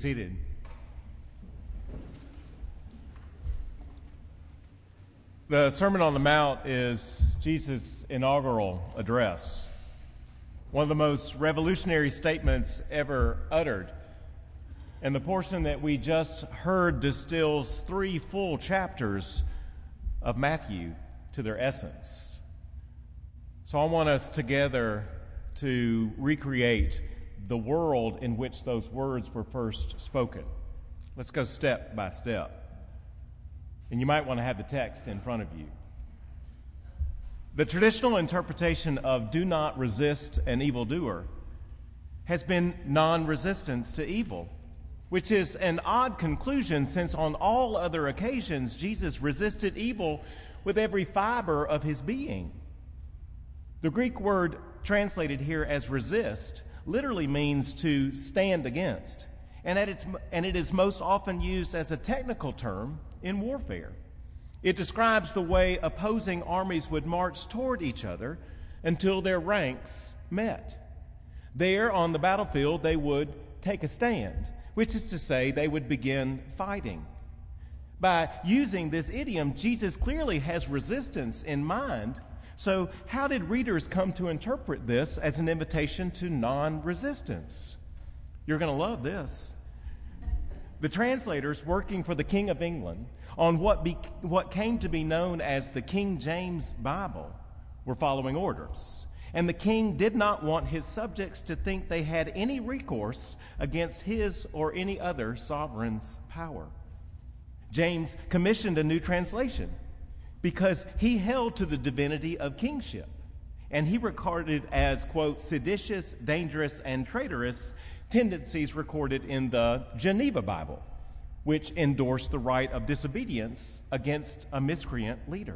seated. The Sermon on the Mount is Jesus' inaugural address, one of the most revolutionary statements ever uttered. And the portion that we just heard distills 3 full chapters of Matthew to their essence. So I want us together to recreate the world in which those words were first spoken. Let's go step by step. And you might want to have the text in front of you. The traditional interpretation of do not resist an evildoer has been non-resistance to evil, which is an odd conclusion since on all other occasions Jesus resisted evil with every fiber of his being. The Greek word translated here as resist literally means to stand against, and it is most often used as a technical term in warfare. It describes the way opposing armies would march toward each other until their ranks met. There on the battlefield they would take a stand, which is to say they would begin fighting. By using this idiom, Jesus clearly has resistance in mind. So how did readers come to interpret this as an invitation to non-resistance? You're going to love this. The translators working for the King of England on what came to be known as the King James Bible were following orders. And the king did not want his subjects to think they had any recourse against his or any other sovereign's power. James commissioned a new translation because he held to the divinity of kingship, and he regarded as, quote, seditious, dangerous, and traitorous tendencies recorded in the Geneva Bible, which endorsed the right of disobedience against a miscreant leader.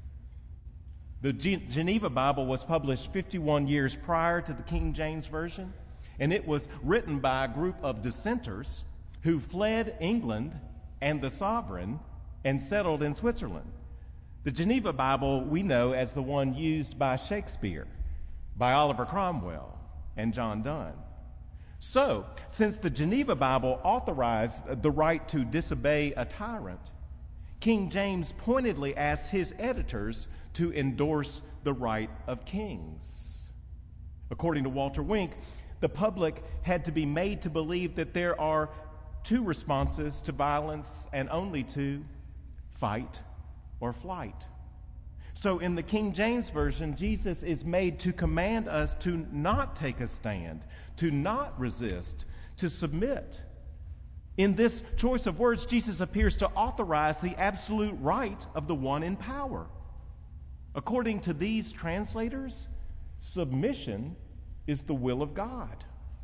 The Geneva Bible was published 51 years prior to the King James Version, and it was written by a group of dissenters who fled England and the sovereign and settled in Switzerland. The Geneva Bible we know as the one used by Shakespeare, by Oliver Cromwell, and John Donne. So, since the Geneva Bible authorized the right to disobey a tyrant, King James pointedly asked his editors to endorse the right of kings. According to Walter Wink, the public had to be made to believe that there are 2 responses to violence and only 2: fight or flight. So in the King James Version, Jesus is made to command us to not take a stand, to not resist, to submit. In this choice of words, Jesus appears to authorize the absolute right of the one in power. According to these translators, submission is the will of God.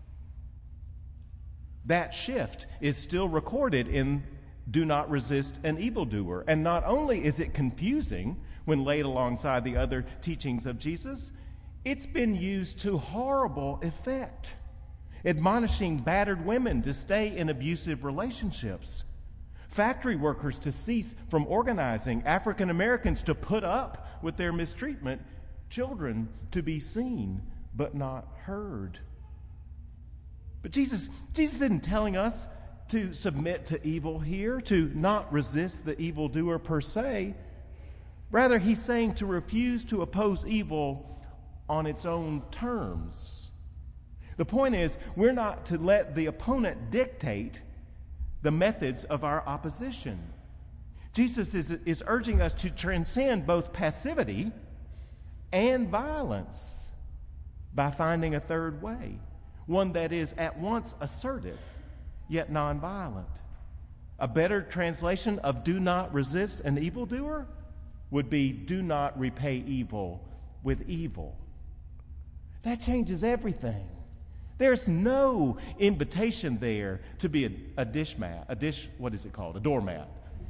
That shift is still recorded in do not resist an evildoer. And not only is it confusing when laid alongside the other teachings of Jesus, it's been used to horrible effect, admonishing battered women to stay in abusive relationships, factory workers to cease from organizing, African Americans to put up with their mistreatment, children to be seen but not heard. But Jesus isn't telling us to submit to evil here, to not resist the evildoer per se. Rather, he's saying to refuse to oppose evil on its own terms. The point is, we're not to let the opponent dictate the methods of our opposition. Jesus is urging us to transcend both passivity and violence by finding a third way, one that is at once assertive yet nonviolent. A better translation of do not resist an evildoer would be do not repay evil with evil. That changes everything. There's no invitation there to be a doormat.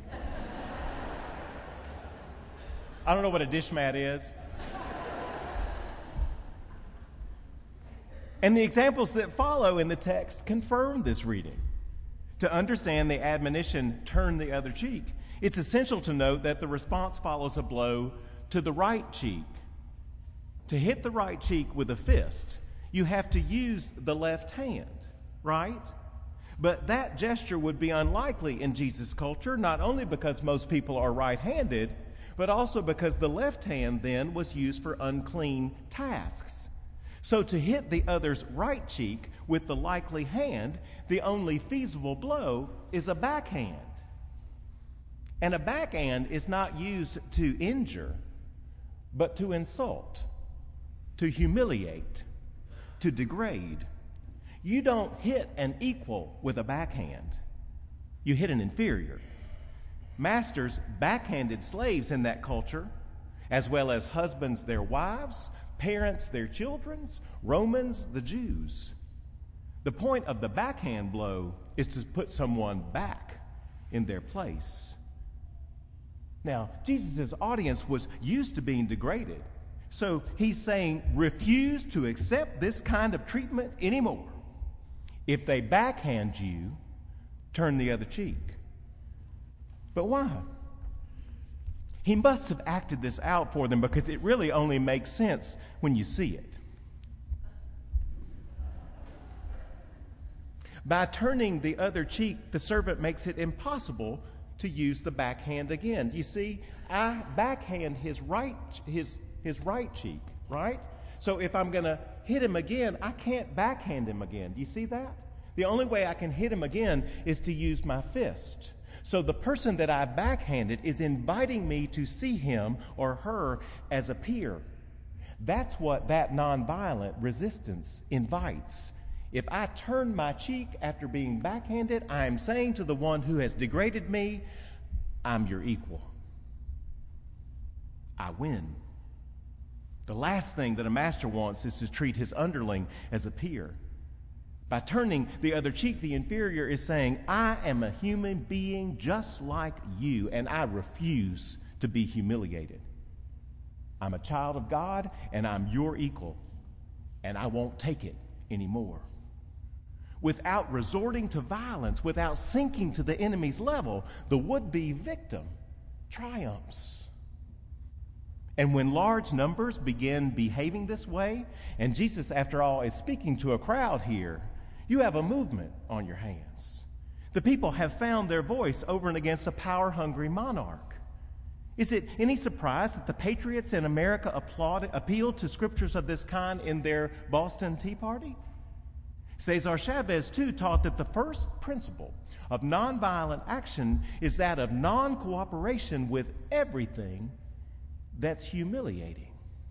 I don't know what a dish mat is. And the examples that follow in the text confirm this reading. To understand the admonition, turn the other cheek, it's essential to note that the response follows a blow to the right cheek. To hit the right cheek with a fist, you have to use the left hand, right? But that gesture would be unlikely in Jesus' culture, not only because most people are right-handed, but also because the left hand then was used for unclean tasks. So to hit the other's right cheek with the likely hand, the only feasible blow is a backhand. And a backhand is not used to injure, but to insult, to humiliate, to degrade. You don't hit an equal with a backhand. You hit an inferior. Masters backhanded slaves in that culture, as well as husbands their wives, parents their children, Romans the Jews. The point of the backhand blow is to put someone back in their place. Now, Jesus' audience was used to being degraded, so he's saying, refuse to accept this kind of treatment anymore. If they backhand you, turn the other cheek. But why? He must have acted this out for them because it really only makes sense when you see it. By turning the other cheek, the servant makes it impossible to use the backhand again. You see, I backhand his right cheek, right? So if I'm going to hit him again, I can't backhand him again. Do you see that? The only way I can hit him again is to use my fist. So the person that I backhanded is inviting me to see him or her as a peer. That's what that nonviolent resistance invites. If I turn my cheek after being backhanded, I am saying to the one who has degraded me, I'm your equal. I win. The last thing that a master wants is to treat his underling as a peer. By turning the other cheek, the inferior is saying, I am a human being just like you, and I refuse to be humiliated. I'm a child of God, and I'm your equal, and I won't take it anymore. Without resorting to violence, without sinking to the enemy's level, the would-be victim triumphs. And when large numbers begin behaving this way, and Jesus, after all, is speaking to a crowd here, you have a movement on your hands. The people have found their voice over and against a power-hungry monarch. Is it any surprise that the patriots in America appealed to scriptures of this kind in their Boston Tea Party? Cesar Chavez, too, taught that the first principle of nonviolent action is that of non-cooperation with everything that's humiliating.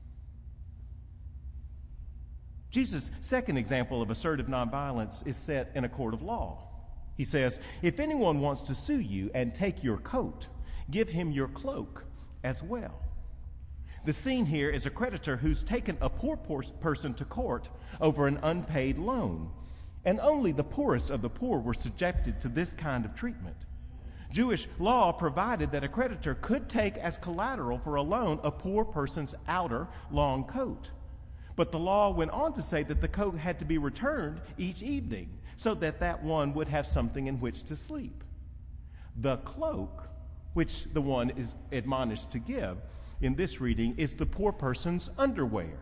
Jesus' second example of assertive nonviolence is set in a court of law. He says, if anyone wants to sue you and take your coat, give him your cloak as well. The scene here is a creditor who's taken a poor person to court over an unpaid loan, and only the poorest of the poor were subjected to this kind of treatment. Jewish law provided that a creditor could take as collateral for a loan a poor person's outer long coat. But the law went on to say that the coat had to be returned each evening so that that one would have something in which to sleep. The cloak, which the one is admonished to give in this reading, is the poor person's underwear.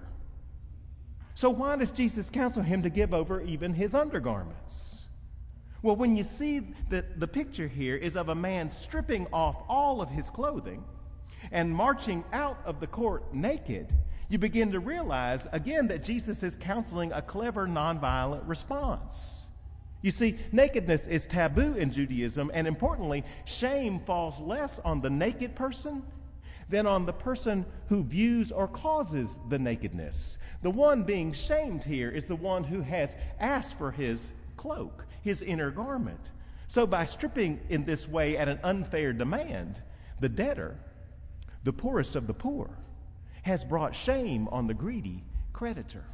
So why does Jesus counsel him to give over even his undergarments? Well, when you see that the picture here is of a man stripping off all of his clothing and marching out of the court naked, you begin to realize again that Jesus is counseling a clever nonviolent response. You see, nakedness is taboo in Judaism, and importantly, shame falls less on the naked person than on the person who views or causes the nakedness. The one being shamed here is the one who has asked for his cloak, his inner garment. So by stripping in this way at an unfair demand, the debtor, the poorest of the poor, has brought shame on the greedy creditor.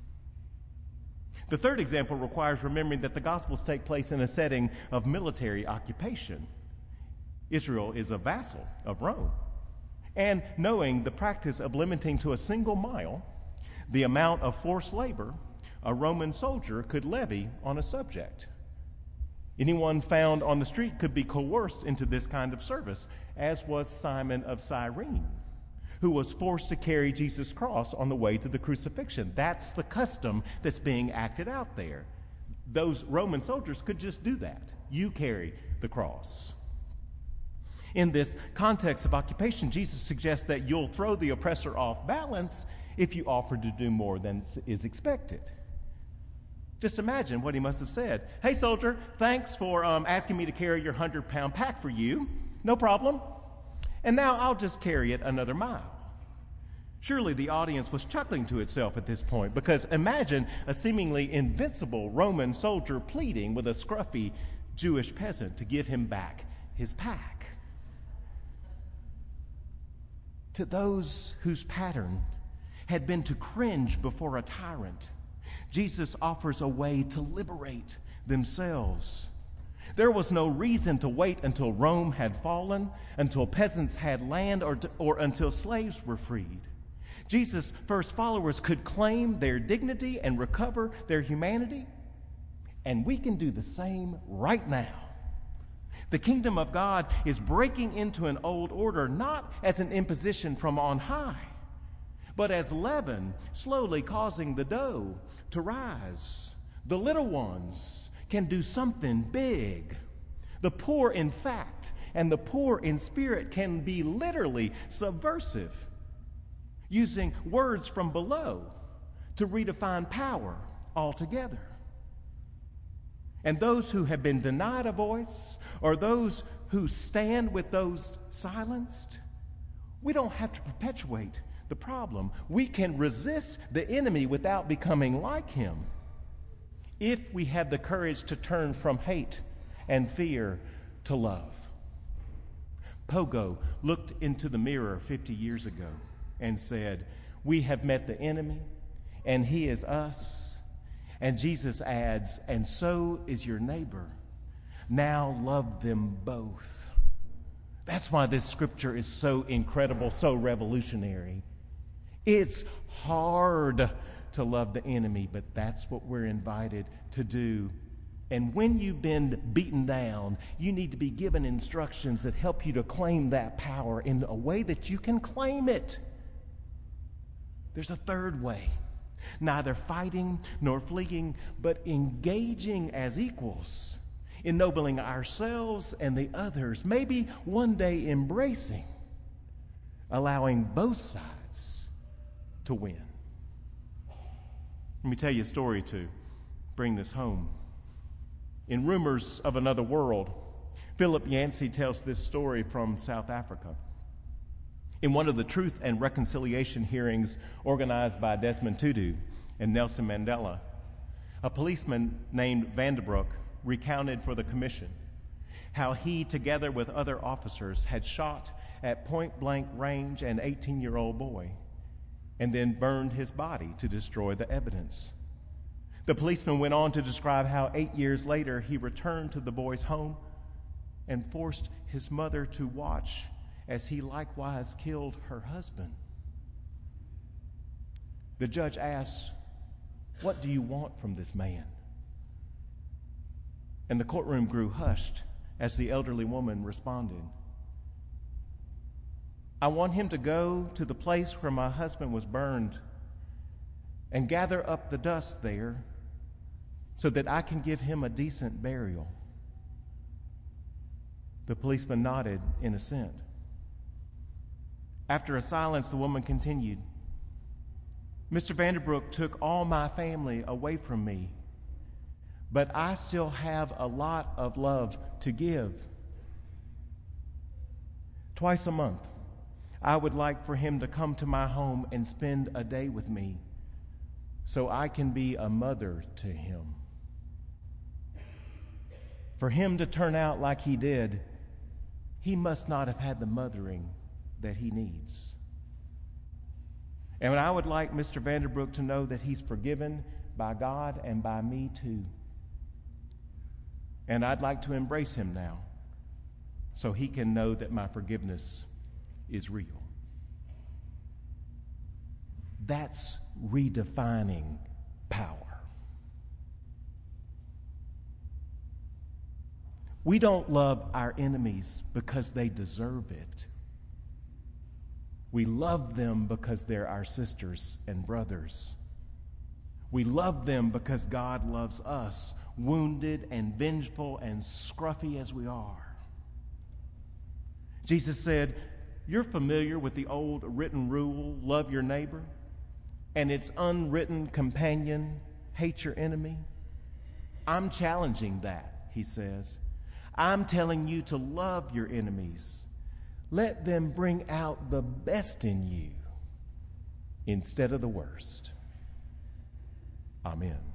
The third example requires remembering that the Gospels take place in a setting of military occupation. Israel is a vassal of Rome. And knowing the practice of limiting to a single mile the amount of forced labor a Roman soldier could levy on a subject. Anyone found on the street could be coerced into this kind of service, as was Simon of Cyrene, who was forced to carry Jesus' cross on the way to the crucifixion. That's the custom that's being acted out there. those Roman soldiers could just do that. You carry the cross. In this context of occupation, Jesus suggests that you'll throw the oppressor off balance if you offer to do more than is expected. Just imagine what he must have said. Hey, soldier, thanks for asking me to carry your 100-pound pack for you. No problem. And now I'll just carry it another mile. Surely the audience was chuckling to itself at this point, because imagine a seemingly invincible Roman soldier pleading with a scruffy Jewish peasant to give him back his pack. To those whose pattern had been to cringe before a tyrant, Jesus offers a way to liberate themselves. There was no reason to wait until Rome had fallen, until peasants had land, or until slaves were freed. Jesus' first followers could claim their dignity and recover their humanity, and we can do the same right now. The kingdom of God is breaking into an old order, not as an imposition from on high, but as leaven slowly causing the dough to rise. The little ones can do something big. The poor in fact and the poor in spirit can be literally subversive, using words from below to redefine power altogether. And those who have been denied a voice, or those who stand with those silenced, we don't have to perpetuate the problem. We can resist the enemy without becoming like him, if we have the courage to turn from hate and fear to love. Pogo looked into the mirror 50 years ago and said, "We have met the enemy, and he is us." And Jesus adds, "And so is your neighbor. Now love them both." That's why this scripture is so incredible, so revolutionary. It's hard to love the enemy, but that's what we're invited to do. And when you've been beaten down, you need to be given instructions that help you to claim that power in a way that you can claim it. There's a third way. Neither fighting nor fleeing, but engaging as equals, ennobling ourselves and the others, maybe one day embracing, allowing both sides to win. Let me tell you a story to bring this home. In Rumors of Another World, Philip Yancey tells this story from South Africa. In one of the Truth and Reconciliation hearings organized by Desmond Tutu and Nelson Mandela, a policeman named Vanderbroek recounted for the commission how he, together with other officers, had shot at point-blank range an 18-year-old boy and then burned his body to destroy the evidence. The policeman went on to describe how 8 years later he returned to the boy's home and forced his mother to watch as he likewise killed her husband. The judge asked, "What do you want from this man?" And the courtroom grew hushed as the elderly woman responded, "I want him to go to the place where my husband was burned and gather up the dust there so that I can give him a decent burial." The policeman nodded in assent. After a silence, the woman continued, "Mr. Vanderbroek took all my family away from me, but I still have a lot of love to give. Twice a month, I would like for him to come to my home and spend a day with me so I can be a mother to him. For him to turn out like he did, he must not have had the mothering that he needs. And I would like Mr. Vanderbroek to know that he's forgiven by God and by me too. And I'd like to embrace him now so he can know that my forgiveness is real." That's redefining power. We don't love our enemies because they deserve it. We love them because they're our sisters and brothers. We love them because God loves us, wounded and vengeful and scruffy as we are. Jesus said, you're familiar with the old written rule, love your neighbor, and its unwritten companion, hate your enemy. I'm challenging that, he says. I'm telling you to love your enemies. Let them bring out the best in you instead of the worst. Amen.